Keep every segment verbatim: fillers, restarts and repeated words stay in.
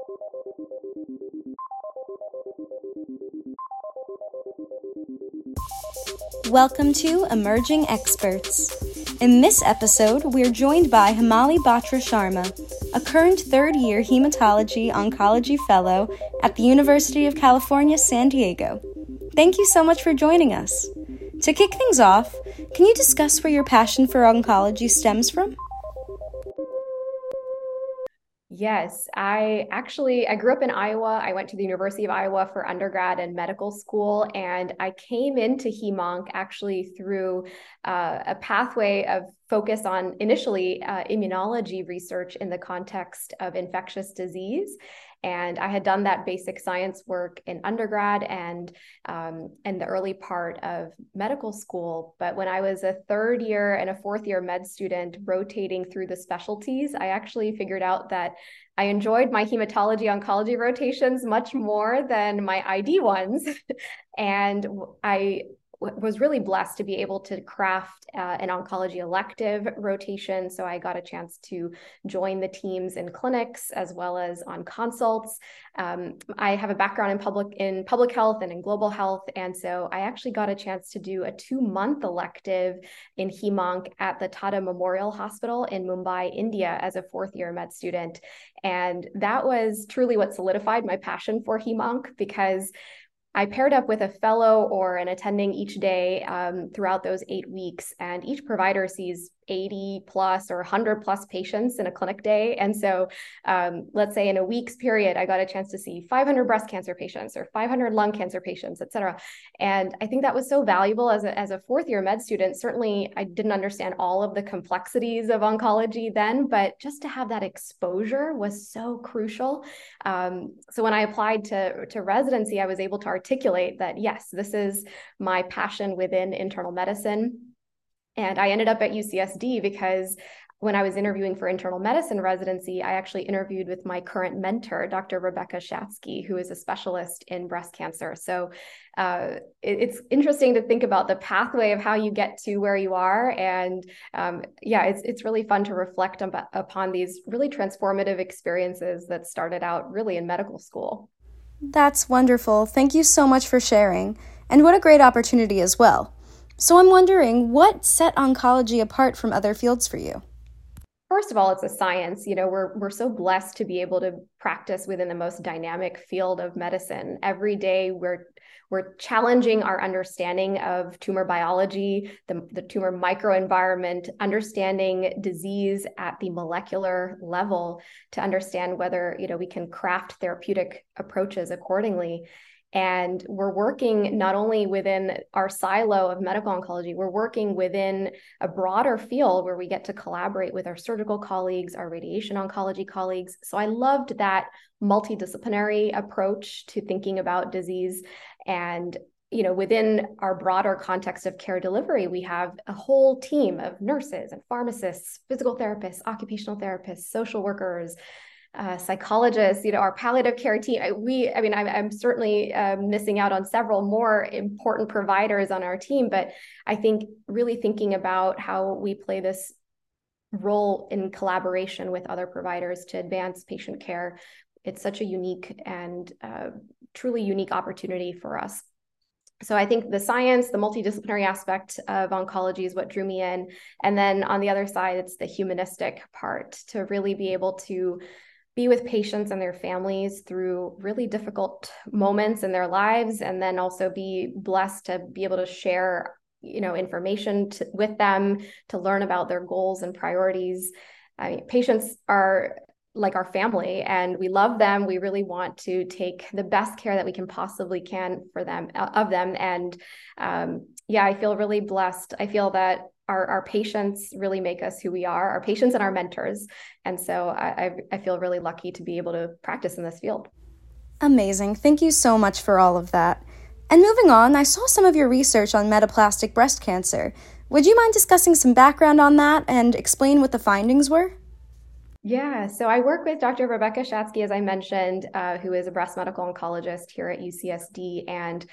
Welcome to Emerging Experts. In this episode, we're joined by Himali Batra Sharma, a current third-year Hematology Oncology Fellow at the University of California, San Diego. Thank you so much for joining us. To kick things off, can you discuss where your passion for oncology stems from? Yes, I actually, I grew up in Iowa. I went to the University of Iowa for undergrad and medical school, and I came into Hemonc actually through uh, a pathway of focus on initially uh, immunology research in the context of infectious disease. And I had done that basic science work in undergrad and um, in the early part of medical school. But when I was a third year and a fourth year med student rotating through the specialties, I actually figured out that I enjoyed my hematology oncology rotations much more than my I D ones. And I was really blessed to be able to craft uh, an oncology elective rotation. So I got a chance to join the teams in clinics as well as on consults. Um, I have a background in public in public health and in global health. And so I actually got a chance to do a two-month elective in Hemonc at the Tata Memorial Hospital in Mumbai, India, as a fourth-year med student. And that was truly what solidified my passion for Hemonc, because I paired up with a fellow or an attending each day um, throughout those eight weeks, and each provider sees eighty plus or one hundred plus patients in a clinic day. And so um, let's say in a week's period, I got a chance to see five hundred breast cancer patients or five hundred lung cancer patients, et cetera. And I think that was so valuable as a, as a fourth year med student. Certainly, I didn't understand all of the complexities of oncology then, but just to have that exposure was so crucial. Um, so when I applied to, to residency, I was able to articulate that, yes, this is my passion within internal medicine. And I ended up at U C S D because when I was interviewing for internal medicine residency, I actually interviewed with my current mentor, Doctor Rebecca Shatsky, who is a specialist in breast cancer. So uh, it, it's interesting to think about the pathway of how you get to where you are. And um, yeah, it's, it's really fun to reflect on, upon these really transformative experiences that started out really in medical school. That's wonderful. Thank you so much for sharing. And what a great opportunity as well. So I'm wondering, what set oncology apart from other fields for you? First of all, it's a science. You know, we're we're so blessed to be able to practice within the most dynamic field of medicine. Every day we're we're challenging our understanding of tumor biology, the, the tumor microenvironment, understanding disease at the molecular level to understand whether, you know, we can craft therapeutic approaches accordingly. And we're working not only within our silo of medical oncology, we're working within a broader field where we get to collaborate with our surgical colleagues, our radiation oncology colleagues. So I loved that multidisciplinary approach to thinking about disease. And you know, within our broader context of care delivery, we have a whole team of nurses and pharmacists, physical therapists, occupational therapists, social workers, Uh, psychologists, you know, our palliative care team. We, I mean, I'm, I'm certainly uh, missing out on several more important providers on our team, but I think really thinking about how we play this role in collaboration with other providers to advance patient care, it's such a unique and uh, truly unique opportunity for us. So I think the science, the multidisciplinary aspect of oncology is what drew me in. And then on the other side, it's the humanistic part, to really be able to be with patients and their families through really difficult moments in their lives, and then also be blessed to be able to share, you know, information to, with them, to learn about their goals and priorities. I mean, patients are like our family, and we love them. We really want to take the best care that we can possibly can for them, of them. And um, yeah, I feel really blessed. I feel that Our, our patients really make us who we are, our patients and our mentors. And so I, I feel really lucky to be able to practice in this field. Amazing. Thank you so much for all of that. And moving on, I saw some of your research on metaplastic breast cancer. Would you mind discussing some background on that and explain what the findings were? Yeah, so I work with Doctor Rebecca Shatsky, as I mentioned, uh, who is a breast medical oncologist here at U C S D. And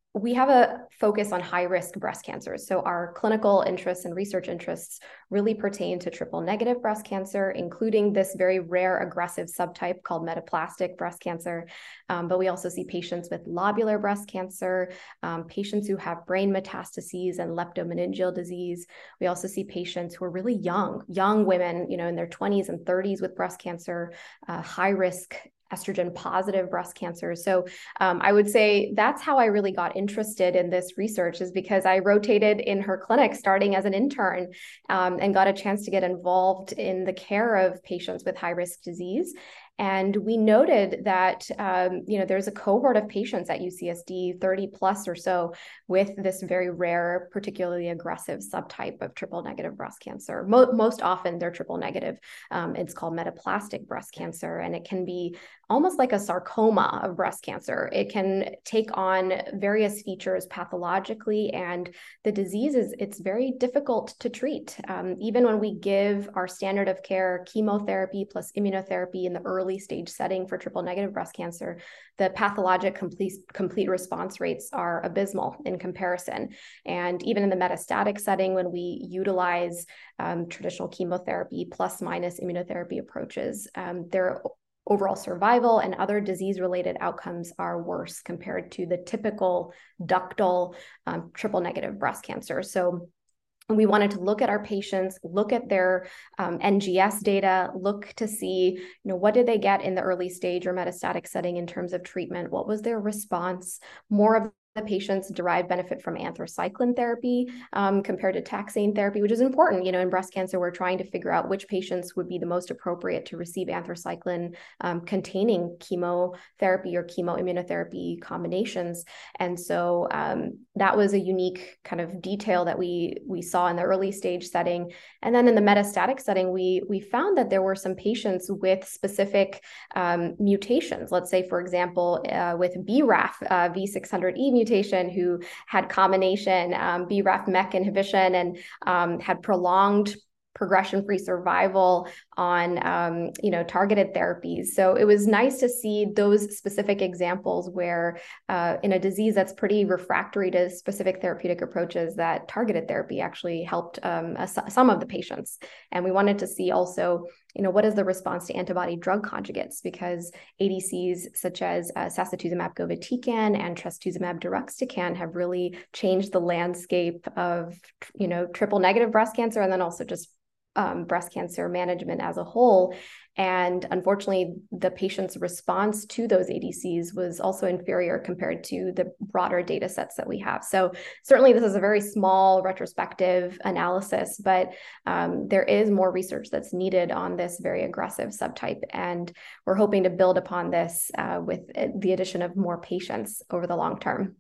we have a focus on high-risk breast cancers. So our clinical interests and research interests really pertain to triple-negative breast cancer, including this very rare aggressive subtype called metaplastic breast cancer. Um, but we also see patients with lobular breast cancer, um, patients who have brain metastases and leptomeningeal disease. We also see patients who are really young, young women, you know, in their twenties and thirties with breast cancer, uh, high-risk estrogen positive breast cancer. So um, I would say that's how I really got interested in this research, is because I rotated in her clinic starting as an intern um, and got a chance to get involved in the care of patients with high risk disease. And we noted that, um, you know, there's a cohort of patients at U C S D, thirty plus or so, with this very rare, particularly aggressive subtype of triple negative breast cancer. Mo- most often they're triple negative. Um, it's called metaplastic breast cancer, and it can be almost like a sarcoma of breast cancer. It can take on various features pathologically, and the disease is, it's very difficult to treat. Um, even when we give our standard of care chemotherapy plus immunotherapy in the early stage setting for triple negative breast cancer, the pathologic complete, complete response rates are abysmal in comparison. And even in the metastatic setting, when we utilize um, traditional chemotherapy plus minus immunotherapy approaches, um, they're overall survival and other disease-related outcomes are worse compared to the typical ductal um, triple-negative breast cancer. So we wanted to look at our patients, look at their um, N G S data, look to see, you know, what did they get in the early stage or metastatic setting in terms of treatment? What was their response? More of the patients derive benefit from anthracycline therapy um, compared to taxane therapy, which is important. You know, in breast cancer, we're trying to figure out which patients would be the most appropriate to receive anthracycline um, containing chemotherapy or chemoimmunotherapy combinations. And so um, that was a unique kind of detail that we we saw in the early stage setting. And then in the metastatic setting, we we found that there were some patients with specific um, mutations. Let's say, for example, uh, with B R A F uh, V six hundred E mutation, who had combination um, B R A F MEK inhibition and um, had prolonged progression-free survival on, um, you know, targeted therapies. So it was nice to see those specific examples where uh, in a disease that's pretty refractory to specific therapeutic approaches, that targeted therapy actually helped um, a, some of the patients. And we wanted to see also, you know, what is the response to antibody drug conjugates? Because A D Cs such as uh, sacituzumab govitecan and trastuzumab deruxtecan have really changed the landscape of, you know, triple negative breast cancer, and then also just Um, breast cancer management as a whole. And unfortunately, the patient's response to those A D Cs was also inferior compared to the broader data sets that we have. So certainly this is a very small retrospective analysis, but um, there is more research that's needed on this very aggressive subtype. And we're hoping to build upon this uh, with the addition of more patients over the long term.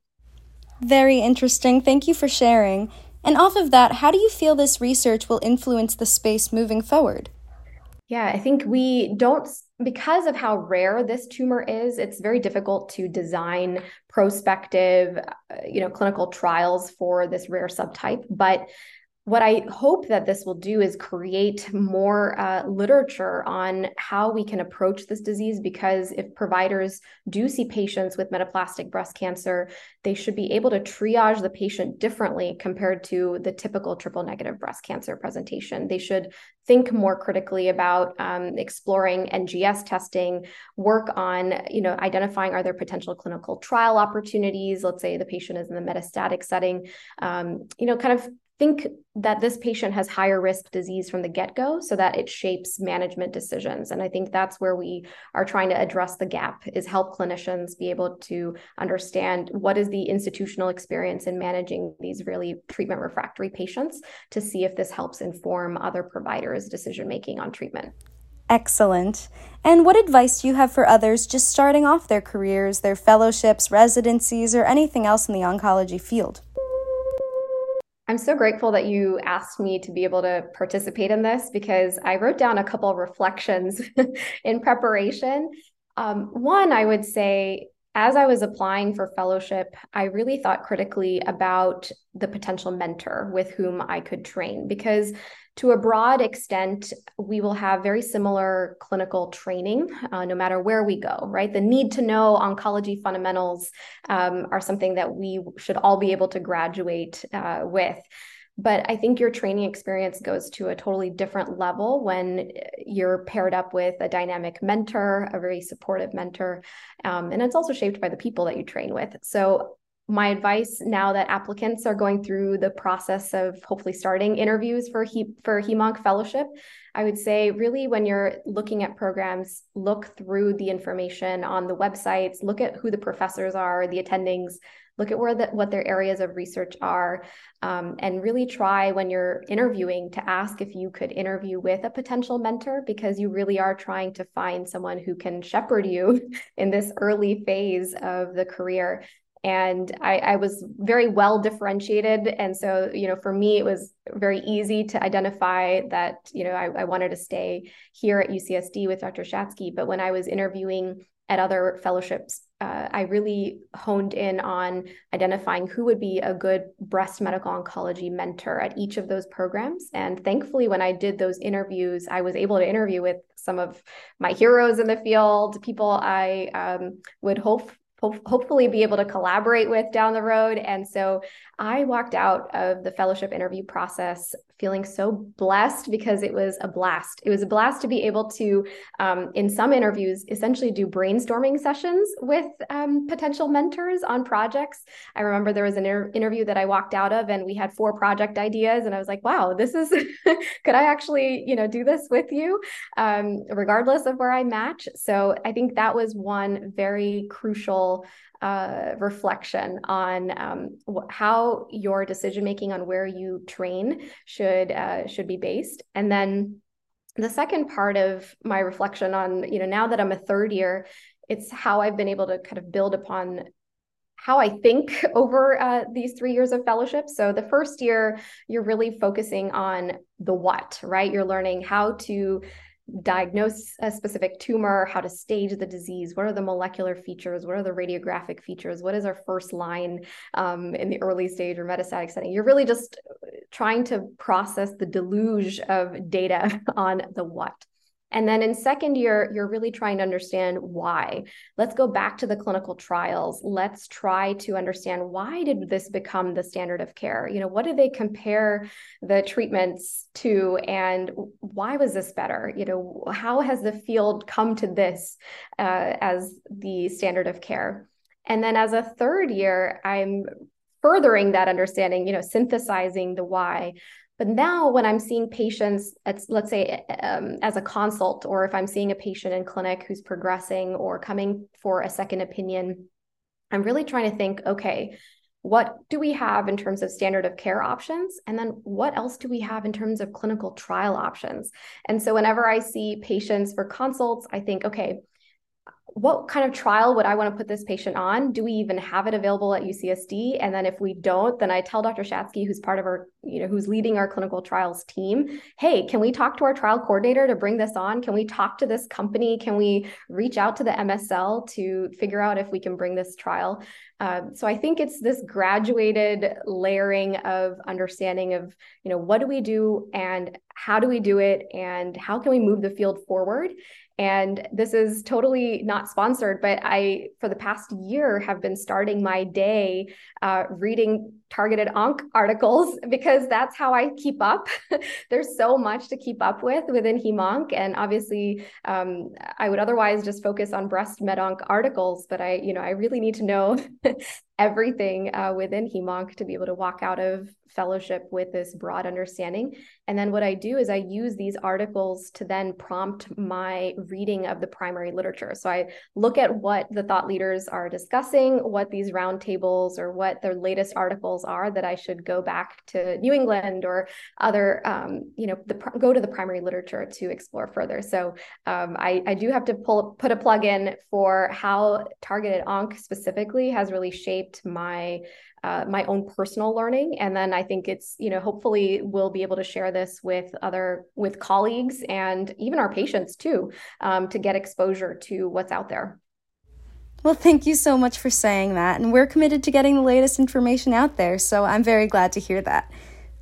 Very interesting. Thank you for sharing. And off of that, how do you feel this research will influence the space moving forward? Yeah, I think we don't, because of how rare this tumor is, it's very difficult to design prospective, uh, you know, clinical trials for this rare subtype. But what I hope that this will do is create more uh, literature on how we can approach this disease, because if providers do see patients with metaplastic breast cancer, they should be able to triage the patient differently compared to the typical triple negative breast cancer presentation. They should think more critically about um, exploring N G S testing, work on, you know, identifying, are there potential clinical trial opportunities? Let's say the patient is in the metastatic setting, um, you know, kind of think that this patient has higher risk disease from the get-go so that it shapes management decisions. And I think that's where we are trying to address the gap, is help clinicians be able to understand what is the institutional experience in managing these really treatment refractory patients, to see if this helps inform other providers' decision-making on treatment. Excellent. And what advice do you have for others just starting off their careers, their fellowships, residencies, or anything else in the oncology field? I'm so grateful that you asked me to be able to participate in this, because I wrote down a couple of reflections in preparation. Um, one, I would say, as I was applying for fellowship, I really thought critically about the potential mentor with whom I could train, because to a broad extent, we will have very similar clinical training, uh, no matter where we go, right? The need to know oncology fundamentals um, are something that we should all be able to graduate uh, with. But I think your training experience goes to a totally different level when you're paired up with a dynamic mentor, a very supportive mentor. Um, and it's also shaped by the people that you train with. So my advice now that applicants are going through the process of hopefully starting interviews for he, for Hem Onc Fellowship, I would say really when you're looking at programs, look through the information on the websites, look at who the professors are, the attendings, look at where the, what their areas of research are, um, and really try when you're interviewing to ask if you could interview with a potential mentor, because you really are trying to find someone who can shepherd you in this early phase of the career. And I, I was very well differentiated. And so, you know, for me, it was very easy to identify that, you know, I, I wanted to stay here at U C S D with Doctor Shatsky. But when I was interviewing at other fellowships, uh, I really honed in on identifying who would be a good breast medical oncology mentor at each of those programs. And thankfully, when I did those interviews, I was able to interview with some of my heroes in the field, people I um, would hope hopefully be able to collaborate with down the road. And so I walked out of the fellowship interview process feeling so blessed, because it was a blast. It was a blast to be able to, um, in some interviews, essentially do brainstorming sessions with um, potential mentors on projects. I remember there was an inter- interview that I walked out of, and we had four project ideas, and I was like, wow, this is, could I actually, you know, do this with you, um, regardless of where I match? So I think that was one very crucial Uh, reflection on um, wh- how your decision making on where you train should uh, should be based. And then the second part of my reflection on, you know, now that I'm a third year, it's how I've been able to kind of build upon how I think over uh, these three years of fellowship. So the first year, you're really focusing on the what, right? You're learning how to diagnose a specific tumor, how to stage the disease, what are the molecular features, what are the radiographic features, what is our first line um, in the early stage or metastatic setting. You're really just trying to process the deluge of data on the what. And then in second year, you're really trying to understand why. Let's go back to the clinical trials. Let's try to understand, why did this become the standard of care? You know, what did they compare the treatments to, and why was this better? You know, how has the field come to this uh, as the standard of care? And then as a third year, I'm furthering that understanding, you know, synthesizing the why. But now when I'm seeing patients, let's say um, as a consult, or if I'm seeing a patient in clinic who's progressing or coming for a second opinion, I'm really trying to think, okay, what do we have in terms of standard of care options? And then what else do we have in terms of clinical trial options? And so whenever I see patients for consults, I think, okay, what kind of trial would I want to put this patient on? Do we even have it available at U C S D? And then if we don't, then I tell Doctor Shatsky, who's part of our, you know, who's leading our clinical trials team, hey, can we talk to our trial coordinator to bring this on? Can we talk to this company? Can we reach out to the M S L to figure out if we can bring this trial? Um, so I think it's this graduated layering of understanding of, you know, what do we do and how do we do it and how can we move the field forward? And this is totally not sponsored, but I, for the past year, have been starting my day uh, reading targeted onc articles, because that's how I keep up. There's so much to keep up with within Hem Onc, and obviously um, I would otherwise just focus on breast med onc articles, but I, you know, I really need to know everything uh, within Hem Onc to be able to walk out of fellowship with this broad understanding. And then what I do is I use these articles to then prompt my reading of the primary literature. So I look at what the thought leaders are discussing, what these roundtables or what their latest articles are that I should go back to New England or other, um, you know, the, go to the primary literature to explore further. So um, I, I do have to pull put a plug in for how targeted onc specifically has really shaped my Uh, my own personal learning. And then I think it's, you know, hopefully we'll be able to share this with other, with colleagues and even our patients too, um, to get exposure to what's out there. Well, thank you so much for saying that. And we're committed to getting the latest information out there. So I'm very glad to hear that.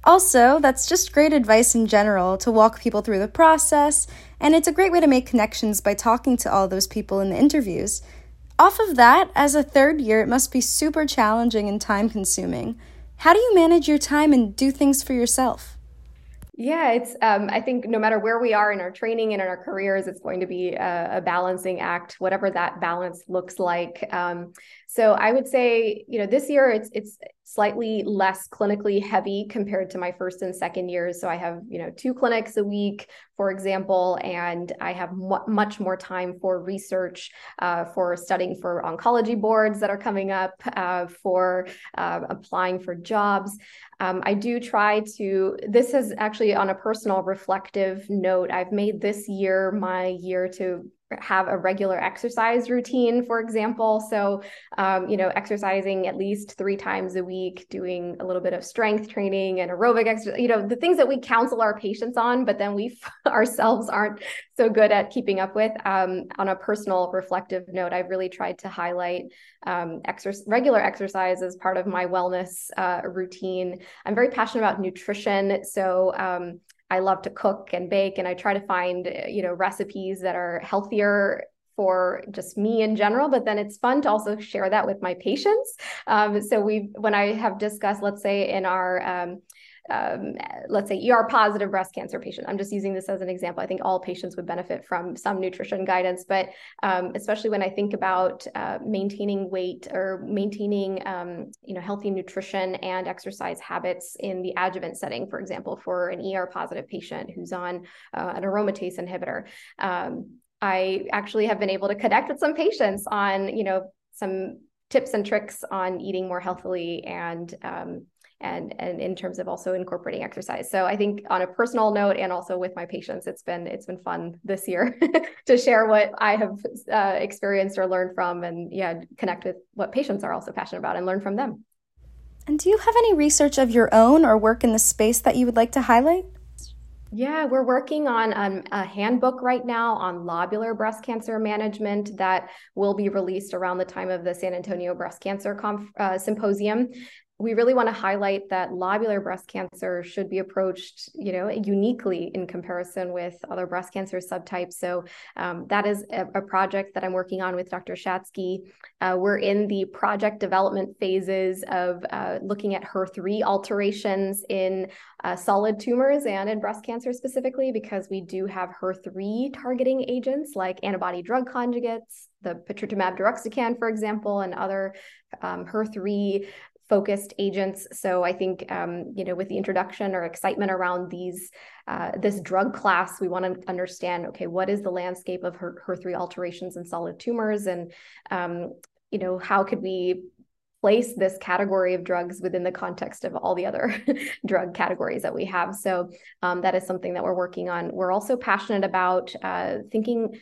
Also, that's just great advice in general to walk people through the process, and it's a great way to make connections by talking to all those people in the interviews. Off of that, as a third year, it must be super challenging and time-consuming. How do you manage your time and do things for yourself? Yeah, it's, um, I think no matter where we are in our training and in our careers, it's going to be a, a balancing act, whatever that balance looks like. Um, so I would say, you know, this year it's, it's slightly less clinically heavy compared to my first and second years. So I have, you know, two clinics a week, for example, and I have m- much more time for research, uh, for studying for oncology boards that are coming up, uh, for uh, applying for jobs. Um, I do try to, this is actually on a personal reflective note, I've made this year my year to have a regular exercise routine, for example. So, um, you know, exercising at least three times a week, doing a little bit of strength training and aerobic exercise, you know, the things that we counsel our patients on, but then we ourselves aren't so good at keeping up with. Um, on a personal reflective note, I've really tried to highlight um, exercise, regular exercise as part of my wellness uh, routine. I'm very passionate about nutrition. So, um, I love to cook and bake, and I try to find, you know, recipes that are healthier for just me in general, but then it's fun to also share that with my patients. Um, so we, when I have discussed, let's say in our, um, um, let's say E R positive breast cancer patient, I'm just using this as an example. I think all patients would benefit from some nutrition guidance, but um, especially when I think about uh, maintaining weight or maintaining, um, you know, healthy nutrition and exercise habits in the adjuvant setting, for example, for an E R positive patient who's on uh, an aromatase inhibitor. Um, I actually have been able to connect with some patients on, you know, some tips and tricks on eating more healthily and um, and and in terms of also incorporating exercise. So I think on a personal note and also with my patients, it's been it's been fun this year to share what I have uh, experienced or learned from, and yeah, connect with what patients are also passionate about and learn from them. And do you have any research of your own or work in the space that you would like to highlight? Yeah, we're working on um, a handbook right now on lobular breast cancer management that will be released around the time of the San Antonio Breast Cancer Conf- uh, Symposium. We really want to highlight that lobular breast cancer should be approached, you know, uniquely in comparison with other breast cancer subtypes. So um, that is a, a project that I'm working on with Doctor Shatsky. Uh, we're in the project development phases of uh, looking at H E R three alterations in uh, solid tumors and in breast cancer specifically, because we do have H E R three targeting agents like antibody drug conjugates, the patritumab deruxtecan, for example, and other um, H E R three focused agents. So I think, um, you know, with the introduction or excitement around these, uh, this drug class, we want to understand, okay, what is the landscape of H E R three alterations in solid tumors? And, um, you know, how could we place this category of drugs within the context of all the other drug categories that we have? So um, that is something that we're working on. We're also passionate about uh, thinking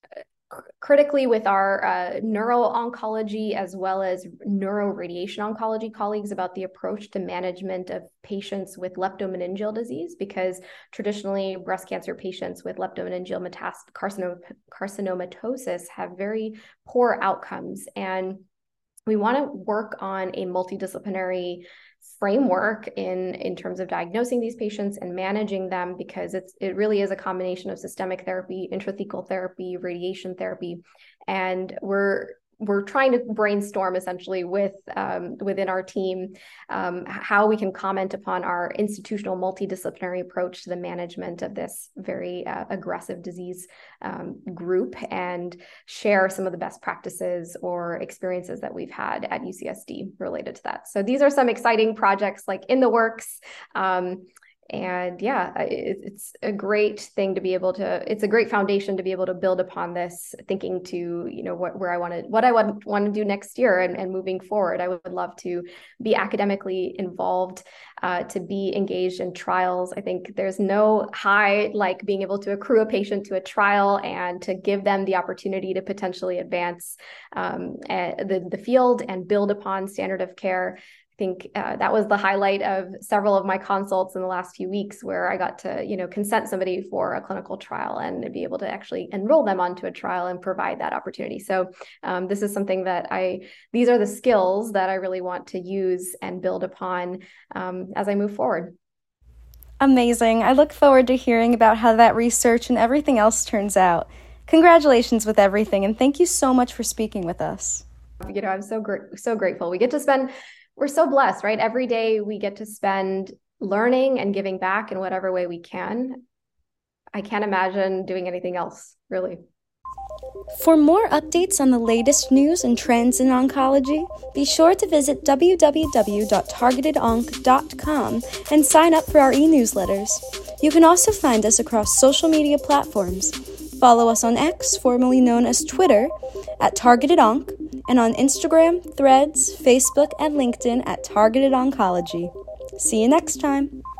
critically with our uh, neuro-oncology as well as neuroradiation oncology colleagues about the approach to management of patients with leptomeningeal disease, because traditionally breast cancer patients with leptomeningeal metast- carcinom- carcinomatosis have very poor outcomes. And we want to work on a multidisciplinary framework in, in terms of diagnosing these patients and managing them, because it's it really is a combination of systemic therapy, intrathecal therapy, radiation therapy. And we're we're trying to brainstorm essentially with um, within our team um, how we can comment upon our institutional multidisciplinary approach to the management of this very uh, aggressive disease um, group, and share some of the best practices or experiences that we've had at U C S D related to that. So these are some exciting projects like in the works. Um, And yeah, it's a great thing to be able to, it's a great foundation to be able to build upon this, thinking to, you know, what, where I want to, what I want, want to do next year and, and moving forward. I would love to be academically involved, uh, to be engaged in trials. I think there's no high like being able to accrue a patient to a trial and to give them the opportunity to potentially advance um, the, the field and build upon standard of care. I think uh, that was the highlight of several of my consults in the last few weeks, where I got to, you know, consent somebody for a clinical trial and be able to actually enroll them onto a trial and provide that opportunity. So um, this is something that I, these are the skills that I really want to use and build upon um, as I move forward. Amazing. I look forward to hearing about how that research and everything else turns out. Congratulations with everything, and thank you so much for speaking with us. You know, I'm so gr- so grateful. We get to spend, we're so blessed, right? Every day we get to spend learning and giving back in whatever way we can. I can't imagine doing anything else, really. For more updates on the latest news and trends in oncology, be sure to visit w w w dot targeted onc dot com and sign up for our e-newsletters. You can also find us across social media platforms. Follow us on X, formerly known as Twitter, at Targeted Onc, and on Instagram, Threads, Facebook, and LinkedIn at Targeted Oncology. See you next time.